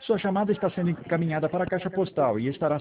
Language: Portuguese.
Sua chamada está sendo encaminhada para a caixa postal e estará